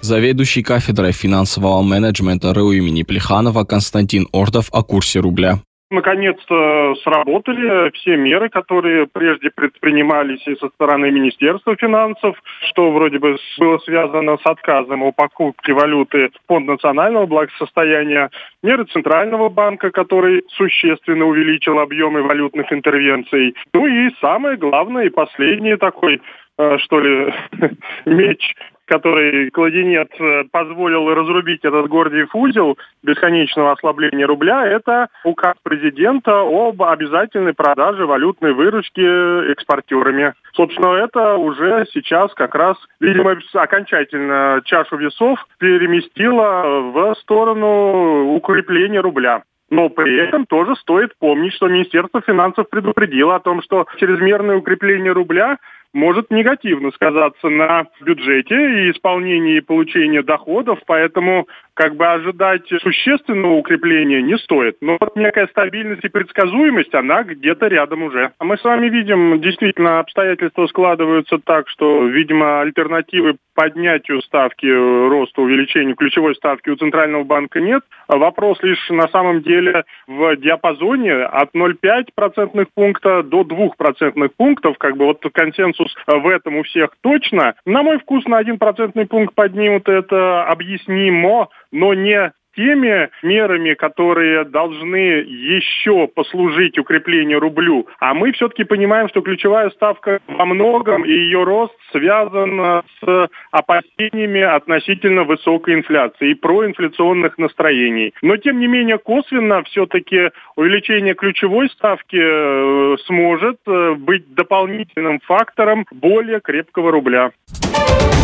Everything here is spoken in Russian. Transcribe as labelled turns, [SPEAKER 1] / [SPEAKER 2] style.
[SPEAKER 1] Заведующий кафедрой финансового менеджмента РУ имени Плеханова Константин Ордов о курсе рубля.
[SPEAKER 2] Наконец-то сработали все меры, которые прежде предпринимались и со стороны Министерства финансов, что вроде бы было связано с отказом о покупке валюты в Фонд национального благосостояния, меры Центрального банка, который существенно увеличил объемы валютных интервенций. Ну и самое главное и последний такой, меч, который кладенец позволил разрубить этот Гордиев узел бесконечного ослабления рубля, это указ президента об обязательной продаже валютной выручки экспортерами. Собственно, это уже сейчас как раз, видимо, окончательно чашу весов переместило в сторону укрепления рубля. Но при этом тоже стоит помнить, что Министерство финансов предупредило о том, что чрезмерное укрепление рубля может негативно сказаться на бюджете и исполнении и получении доходов, поэтому ожидать существенного укрепления не стоит. Но вот некая стабильность и предсказуемость, она где-то рядом уже. А мы с вами видим, действительно, обстоятельства складываются так, что, видимо, альтернативы поднятию ставки, росту, увеличению ключевой ставки у Центрального банка нет. Вопрос лишь на самом деле в диапазоне от 0,5% пункта до 2% пунктов. Консенсус в этом у всех точно. На мой вкус, на 1% пункт поднимут, это объяснимо, но не теми мерами, которые должны еще послужить укреплению рублю. А мы все-таки понимаем, что ключевая ставка во многом и ее рост связан с опасениями относительно высокой инфляции и проинфляционных настроений. Но, тем не менее, косвенно все-таки увеличение ключевой ставки сможет быть дополнительным фактором более крепкого рубля.